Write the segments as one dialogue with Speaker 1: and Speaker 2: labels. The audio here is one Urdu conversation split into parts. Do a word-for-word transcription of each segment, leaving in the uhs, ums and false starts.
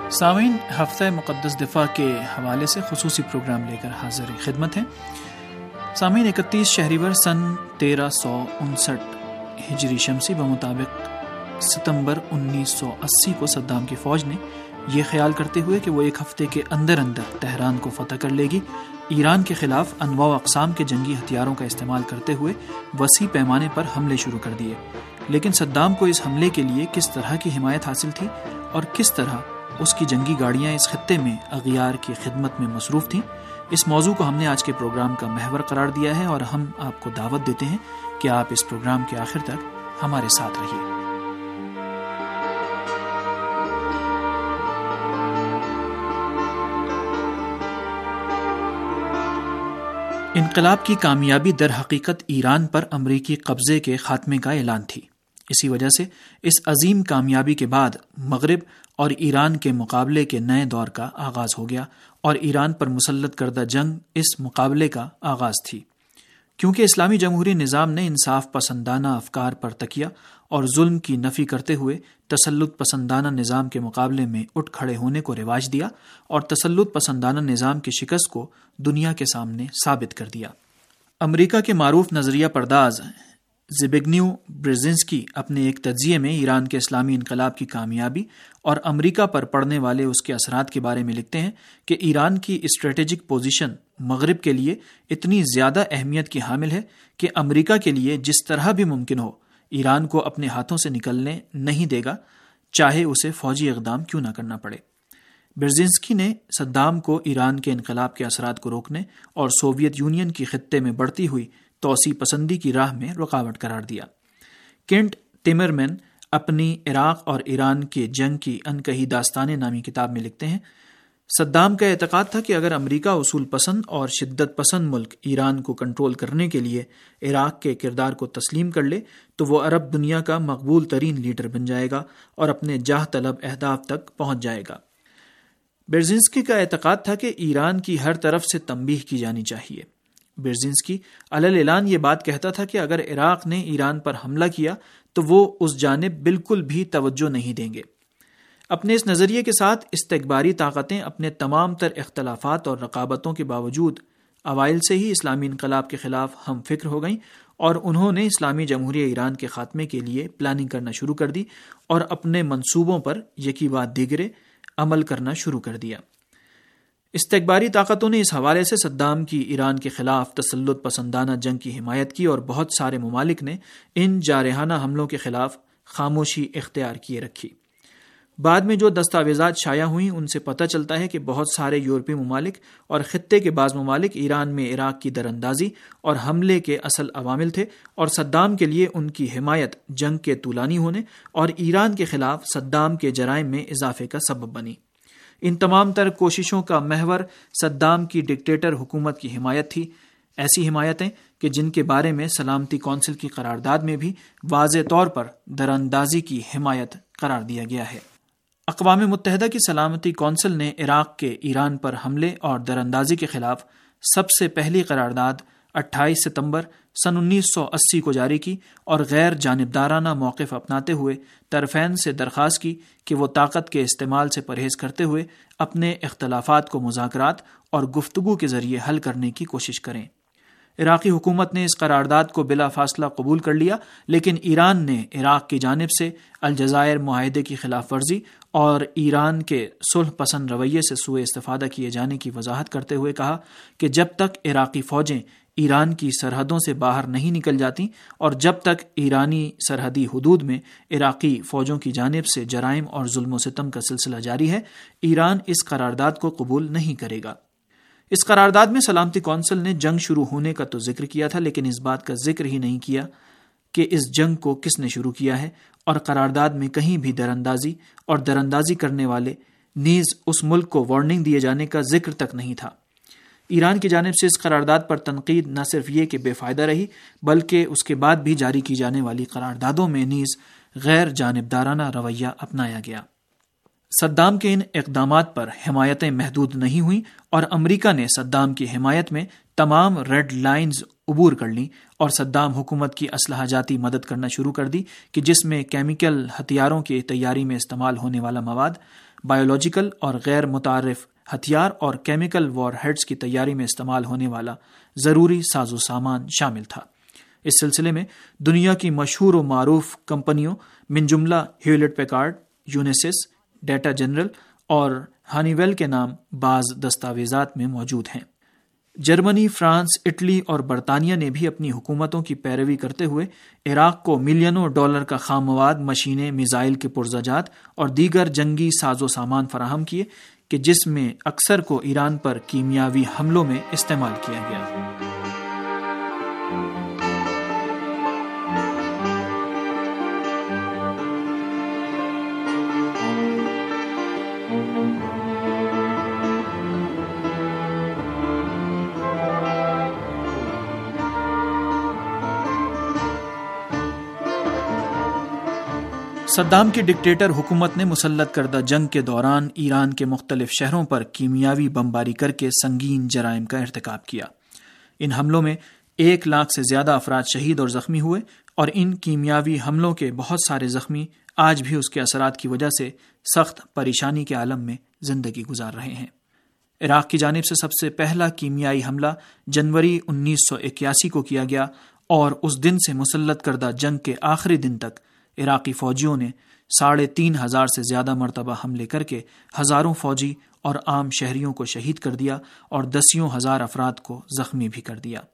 Speaker 1: سامعین، ہفتہ مقدس دفاع کے حوالے سے خصوصی پروگرام لے کر حاضر خدمت ہیں۔ سامعین، اکتیس شہریور سن تیرہ سو انسٹھ ہجری شمسی بمطابق ستمبر انیس سو اسی کو صدام کی فوج نے یہ خیال کرتے ہوئے کہ وہ ایک ہفتے کے اندر اندر تہران کو فتح کر لے گی، ایران کے خلاف انواع و اقسام کے جنگی ہتھیاروں کا استعمال کرتے ہوئے وسیع پیمانے پر حملے شروع کر دیے۔ لیکن صدام کو اس حملے کے لیے کس طرح کی حمایت حاصل تھی اور کس طرح اس کی جنگی گاڑیاں اس خطے میں اغیار کی خدمت میں مصروف تھیں، اس موضوع کو ہم نے آج کے پروگرام کا محور قرار دیا ہے اور ہم آپ کو دعوت دیتے ہیں کہ آپ اس پروگرام کے آخر تک ہمارے ساتھ رہیے۔ انقلاب کی کامیابی در حقیقت ایران پر امریکی قبضے کے خاتمے کا اعلان تھی۔ اسی وجہ سے اس عظیم کامیابی کے بعد مغرب اور ایران کے مقابلے کے نئے دور کا آغاز ہو گیا اور ایران پر مسلط کردہ جنگ اس مقابلے کا آغاز تھی۔ کیونکہ اسلامی جمہوری نظام نے انصاف پسندانہ افکار پر تکیہ اور ظلم کی نفی کرتے ہوئے تسلط پسندانہ نظام کے مقابلے میں اٹھ کھڑے ہونے کو رواج دیا اور تسلط پسندانہ نظام کی شکست کو دنیا کے سامنے ثابت کر دیا۔ امریکہ کے معروف نظریہ پرداز زبگنیو برزنسکی اپنے ایک تجزیے میں ایران کے اسلامی انقلاب کی کامیابی اور امریکہ پر پڑنے والے اس کے اثرات کے بارے میں لکھتے ہیں کہ ایران کی اسٹریٹجک پوزیشن مغرب کے لیے اتنی زیادہ اہمیت کی حامل ہے کہ امریکہ کے لیے جس طرح بھی ممکن ہو ایران کو اپنے ہاتھوں سے نکلنے نہیں دے گا، چاہے اسے فوجی اقدام کیوں نہ کرنا پڑے۔ برزنسکی نے صدام کو ایران کے انقلاب کے اثرات کو روکنے اور سوویت یونین کی خطے میں بڑھتی ہوئی توسیع پسندی کی راہ میں رکاوٹ قرار دیا۔ کینٹ ٹمرمین اپنی عراق اور ایران کے جنگ کی انکہی داستانیں نامی کتاب میں لکھتے ہیں، صدام کا اعتقاد تھا کہ اگر امریکہ اصول پسند اور شدت پسند ملک ایران کو کنٹرول کرنے کے لیے عراق کے کردار کو تسلیم کر لے تو وہ عرب دنیا کا مقبول ترین لیڈر بن جائے گا اور اپنے جاہ طلب اہداف تک پہنچ جائے گا۔ برزنسکی کا اعتقاد تھا کہ ایران کی ہر طرف سے تنبیہ کی جانی چاہیے۔ برزنسکی علل اعلان یہ بات کہتا تھا کہ اگر عراق نے ایران پر حملہ کیا تو وہ اس جانب بالکل بھی توجہ نہیں دیں گے۔ اپنے اس نظریے کے ساتھ استکباری طاقتیں اپنے تمام تر اختلافات اور رقابتوں کے باوجود اوائل سے ہی اسلامی انقلاب کے خلاف ہم فکر ہو گئیں اور انہوں نے اسلامی جمہوریہ ایران کے خاتمے کے لیے پلاننگ کرنا شروع کر دی اور اپنے منصوبوں پر یکی بعد دیگرے عمل کرنا شروع کر دیا۔ استکباری طاقتوں نے اس حوالے سے صدام کی ایران کے خلاف تسلط پسندانہ جنگ کی حمایت کی اور بہت سارے ممالک نے ان جارحانہ حملوں کے خلاف خاموشی اختیار کیے رکھی۔ بعد میں جو دستاویزات شائع ہوئیں ان سے پتہ چلتا ہے کہ بہت سارے یورپی ممالک اور خطے کے بعض ممالک ایران میں عراق کی دراندازی اور حملے کے اصل عوامل تھے اور صدام کے لیے ان کی حمایت جنگ کے طولانی ہونے اور ایران کے خلاف صدام کے جرائم میں اضافے کا سبب بنی۔ ان تمام تر کوششوں کا محور صدام کی ڈکٹیٹر حکومت کی حمایت تھی، ایسی حمایتیں کہ جن کے بارے میں سلامتی کونسل کی قرارداد میں بھی واضح طور پر دراندازی کی حمایت قرار دیا گیا ہے۔ اقوام متحدہ کی سلامتی کونسل نے عراق کے ایران پر حملے اور دراندازی کے خلاف سب سے پہلی قرارداد اٹھائیس ستمبر سن انیس سو اسی کو جاری کی اور غیر جانبدارانہ موقف اپناتے ہوئے طرفین سے درخواست کی کہ وہ طاقت کے استعمال سے پرہیز کرتے ہوئے اپنے اختلافات کو مذاکرات اور گفتگو کے ذریعے حل کرنے کی کوشش کریں۔ عراقی حکومت نے اس قرارداد کو بلا فاصلہ قبول کر لیا، لیکن ایران نے عراق کی جانب سے الجزائر معاہدے کی خلاف ورزی اور ایران کے صلح پسند رویے سے سوء استفادہ کیے جانے کی وضاحت کرتے ہوئے کہا کہ جب تک عراقی فوجیں ایران کی سرحدوں سے باہر نہیں نکل جاتی اور جب تک ایرانی سرحدی حدود میں عراقی فوجوں کی جانب سے جرائم اور ظلم و ستم کا سلسلہ جاری ہے، ایران اس قرارداد کو قبول نہیں کرے گا۔ اس قرارداد میں سلامتی کونسل نے جنگ شروع ہونے کا تو ذکر کیا تھا، لیکن اس بات کا ذکر ہی نہیں کیا کہ اس جنگ کو کس نے شروع کیا ہے، اور قرارداد میں کہیں بھی دراندازی اور دراندازی کرنے والے نیز اس ملک کو وارننگ دیے جانے کا ذکر تک نہیں تھا۔ ایران کی جانب سے اس قرارداد پر تنقید نہ صرف یہ کہ بے فائدہ رہی، بلکہ اس کے بعد بھی جاری کی جانے والی قراردادوں میں نیز غیر جانبدارانہ رویہ اپنایا گیا۔ صدام کے ان اقدامات پر حمایتیں محدود نہیں ہوئیں اور امریکہ نے صدام کی حمایت میں تمام ریڈ لائنز عبور کر لیں اور صدام حکومت کی اسلحہ جاتی مدد کرنا شروع کر دی کہ جس میں کیمیکل ہتھیاروں کی تیاری میں استعمال ہونے والا مواد، بایولوجیکل اور غیر متعارف ہتھیار اور کیمیکل وار ہیڈز کی تیاری میں استعمال ہونے والا ضروری ساز و سامان شامل تھا۔ اس سلسلے میں دنیا کی مشہور و معروف کمپنیوں من جملہ Hewlett Packard, Unisys, Data General اور ہانی ویل کے نام بعض دستاویزات میں موجود ہیں۔ جرمنی، فرانس، اٹلی اور برطانیہ نے بھی اپنی حکومتوں کی پیروی کرتے ہوئے عراق کو ملینوں ڈالر کا خام مواد، مشینیں، میزائل کے پرزہ جات اور دیگر جنگی ساز و سامان فراہم کیے کہ جس میں اکثر کو ایران پر کیمیاوی حملوں میں استعمال کیا گیا۔ صدام کی ڈکٹیٹر حکومت نے مسلط کردہ جنگ کے دوران ایران کے مختلف شہروں پر کیمیاوی بمباری کر کے سنگین جرائم کا ارتکاب کیا۔ ان حملوں میں ایک لاکھ سے زیادہ افراد شہید اور زخمی ہوئے، اور ان کیمیاوی حملوں کے بہت سارے زخمی آج بھی اس کے اثرات کی وجہ سے سخت پریشانی کے عالم میں زندگی گزار رہے ہیں۔ عراق کی جانب سے سب سے پہلا کیمیائی حملہ جنوری انیس سو اکیاسی کو کیا گیا، اور اس دن سے مسلط کردہ جنگ کے آخری دن تک عراقی فوجیوں نے ساڑھے تین ہزار سے زیادہ مرتبہ حملے کر کے ہزاروں فوجی اور عام شہریوں کو شہید کر دیا اور دسیوں ہزار افراد کو زخمی بھی کر دیا۔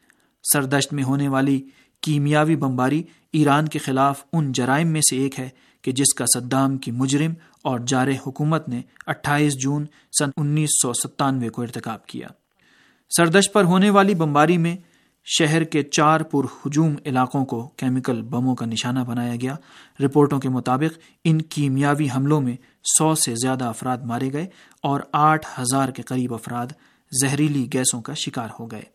Speaker 1: سردشت میں ہونے والی کیمیاوی بمباری ایران کے خلاف ان جرائم میں سے ایک ہے کہ جس کا صدام کی مجرم اور جارح حکومت نے اٹھائیس جون سن انیس سو ستانوے کو ارتکاب کیا۔ سردشت پر ہونے والی بمباری میں شہر کے چار پر ہجوم علاقوں کو کیمیکل بموں کا نشانہ بنایا گیا۔ رپورٹوں کے مطابق ان کیمیاوی حملوں میں سو سے زیادہ افراد مارے گئے اور آٹھ ہزار کے قریب افراد زہریلی گیسوں کا شکار ہو گئے۔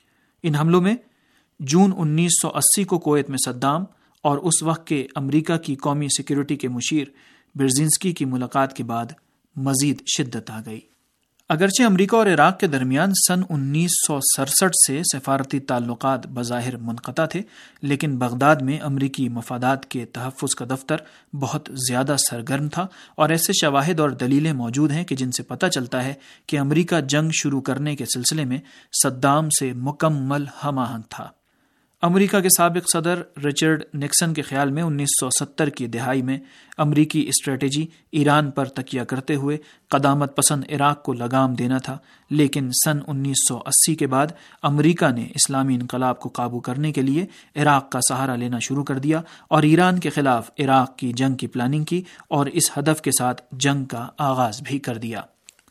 Speaker 1: ان حملوں میں جون انیس سو اسی کو کویت میں صدام اور اس وقت کے امریکہ کی قومی سیکیورٹی کے مشیر برزینسکی کی ملاقات کے بعد مزید شدت آ گئی۔ اگرچہ امریکہ اور عراق کے درمیان سن انیس سو سڑسٹھ سے سفارتی تعلقات بظاہر منقطع تھے، لیکن بغداد میں امریکی مفادات کے تحفظ کا دفتر بہت زیادہ سرگرم تھا، اور ایسے شواہد اور دلیلیں موجود ہیں کہ جن سے پتہ چلتا ہے کہ امریکہ جنگ شروع کرنے کے سلسلے میں صدام سے مکمل ہم آہنگ تھا۔ امریکہ کے سابق صدر رچرڈ نکسن کے خیال میں انیس سو ستر کی دہائی میں امریکی اسٹریٹجی ایران پر تکیہ کرتے ہوئے قدامت پسند عراق کو لگام دینا تھا، لیکن سن انیس سو اسی کے بعد امریکہ نے اسلامی انقلاب کو قابو کرنے کے لیے عراق کا سہارا لینا شروع کر دیا اور ایران کے خلاف عراق کی جنگ کی پلاننگ کی اور اس ہدف کے ساتھ جنگ کا آغاز بھی کر دیا۔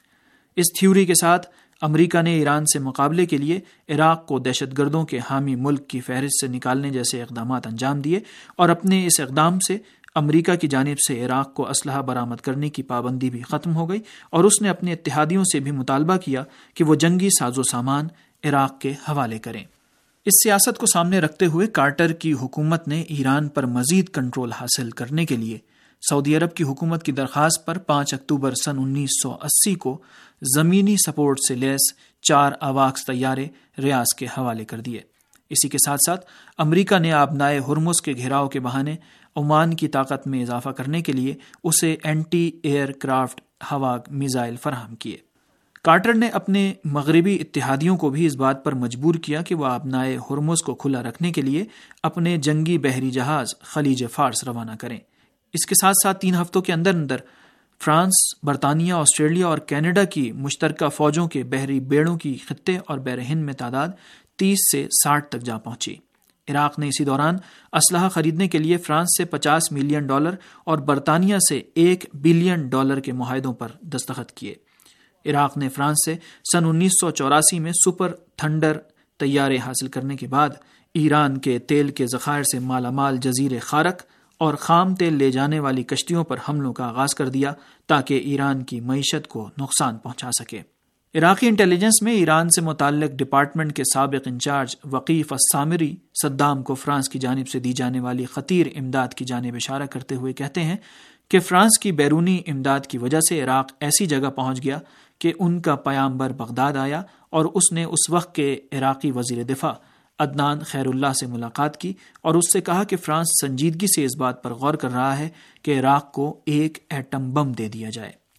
Speaker 1: اس تھیوری کے ساتھ امریکہ نے ایران سے مقابلے کے لیے عراق کو دہشت گردوں کے حامی ملک کی فہرست سے نکالنے جیسے اقدامات انجام دیے، اور اپنے اس اقدام سے امریکہ کی جانب سے عراق کو اسلحہ برآمد کرنے کی پابندی بھی ختم ہو گئی، اور اس نے اپنے اتحادیوں سے بھی مطالبہ کیا کہ وہ جنگی ساز و سامان عراق کے حوالے کریں۔ اس سیاست کو سامنے رکھتے ہوئے کارٹر کی حکومت نے ایران پر مزید کنٹرول حاصل کرنے کے لیے سعودی عرب کی حکومت کی درخواست پر پانچ اکتوبر سن انیس سو اسی کو زمینی سپورٹ سے لیس چار آواکس طیارے ریاض کے حوالے کر دیے۔ اسی کے ساتھ ساتھ امریکہ نے آبنائے ہرمز کے گھیراؤ کے بہانے عمان کی طاقت میں اضافہ کرنے کے لیے اسے اینٹی ایئر کرافٹ ہوا میزائل فراہم کیے۔ کارٹر نے اپنے مغربی اتحادیوں کو بھی اس بات پر مجبور کیا کہ وہ آبنائے ہرمز کو کھلا رکھنے کے لیے اپنے جنگی بحری جہاز خلیج فارس روانہ کریں۔ اس کے ساتھ ساتھ تین ہفتوں کے اندر اندر فرانس، برطانیہ، آسٹریلیا اور کینیڈا کی مشترکہ فوجوں کے بحری بیڑوں کی خطے اور بحر ہند میں تعداد تیس سے ساٹھ تک جا پہنچی۔ عراق نے اسی دوران اسلحہ خریدنے کے لیے فرانس سے پچاس ملین ڈالر اور برطانیہ سے ایک بلین ڈالر کے معاہدوں پر دستخط کیے۔ عراق نے فرانس سے سن انیس سو چوراسی میں سپر تھنڈر طیارے حاصل کرنے کے بعد ایران کے تیل کے ذخائر سے مالا مال جزیرے خارق اور خام تیل لے جانے والی کشتیوں پر حملوں کا آغاز کر دیا تاکہ ایران کی معیشت کو نقصان پہنچا سکے۔ عراقی انٹیلیجنس میں ایران سے متعلق ڈپارٹمنٹ کے سابق انچارج وقیف السامری صدام کو فرانس کی جانب سے دی جانے والی خطیر امداد کی جانب اشارہ کرتے ہوئے کہتے ہیں کہ فرانس کی بیرونی امداد کی وجہ سے عراق ایسی جگہ پہنچ گیا کہ ان کا پیامبر بغداد آیا اور اس نے اس وقت کے عراقی وزیر دفاع عدنان خیر اللہ سے ملاقات کی اور اس سے کہا کہ فرانس سنجیدگی سے اس بات پر غور کر رہا ہے کہ عراق کو ایک ایٹم بم دے دیا جائے۔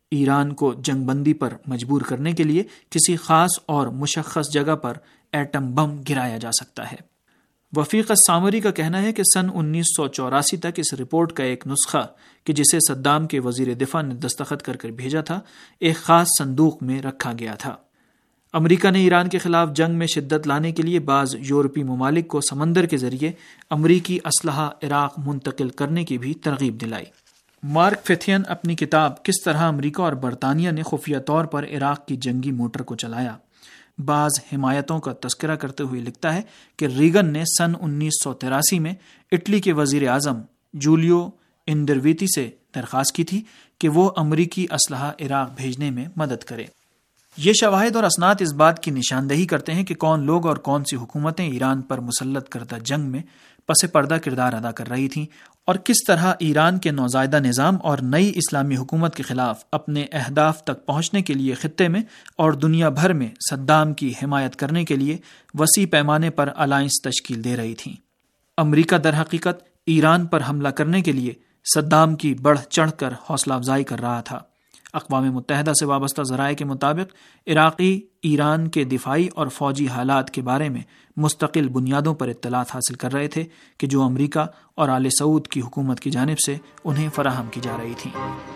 Speaker 1: ایران کو جنگ بندی پر مجبور کرنے کے لیے کسی خاص اور مشخص جگہ پر ایٹم بم گرایا جا سکتا ہے۔ وفیق السامری کا کہنا ہے کہ سن انیس سو چوراسی تک اس رپورٹ کا ایک نسخہ کہ جسے صدام کے وزیر دفاع نے دستخط کر کر بھیجا تھا ایک خاص صندوق میں رکھا گیا تھا۔ امریکہ نے ایران کے خلاف جنگ میں شدت لانے کے لیے بعض یورپی ممالک کو سمندر کے ذریعے امریکی اسلحہ عراق منتقل کرنے کی بھی ترغیب دلائی۔ مارک فیتھین اپنی کتاب کس طرح امریکہ اور برطانیہ نے خفیہ طور پر عراق کی جنگی موٹر کو چلایا بعض حمایتوں کا تذکرہ کرتے ہوئے لکھتا ہے کہ ریگن نے سن انیس سو تراسی میں اٹلی کے وزیر اعظم جولیو انڈرویتی سے درخواست کی تھی کہ وہ امریکی اسلحہ عراق بھیجنے میں مدد کرے۔ یہ شواہد اور اسناد اس بات کی نشاندہی کرتے ہیں کہ کون لوگ اور کون سی حکومتیں ایران پر مسلط کردہ جنگ میں پس پردہ کردار ادا کر رہی تھیں اور کس طرح ایران کے نوزائیدہ نظام اور نئی اسلامی حکومت کے خلاف اپنے اہداف تک پہنچنے کے لیے خطے میں اور دنیا بھر میں صدام کی حمایت کرنے کے لیے وسیع پیمانے پر الائنس تشکیل دے رہی تھیں۔ امریکہ در حقیقت ایران پر حملہ کرنے کے لیے صدام کی بڑھ چڑھ کر حوصلہ افزائی کر رہا تھا۔ اقوام متحدہ سے وابستہ ذرائع کے مطابق عراقی ایران کے دفاعی اور فوجی حالات کے بارے میں مستقل بنیادوں پر اطلاعات حاصل کر رہے تھے کہ جو امریکہ اور آل سعود کی حکومت کی جانب سے انہیں فراہم کی جا رہی تھیں۔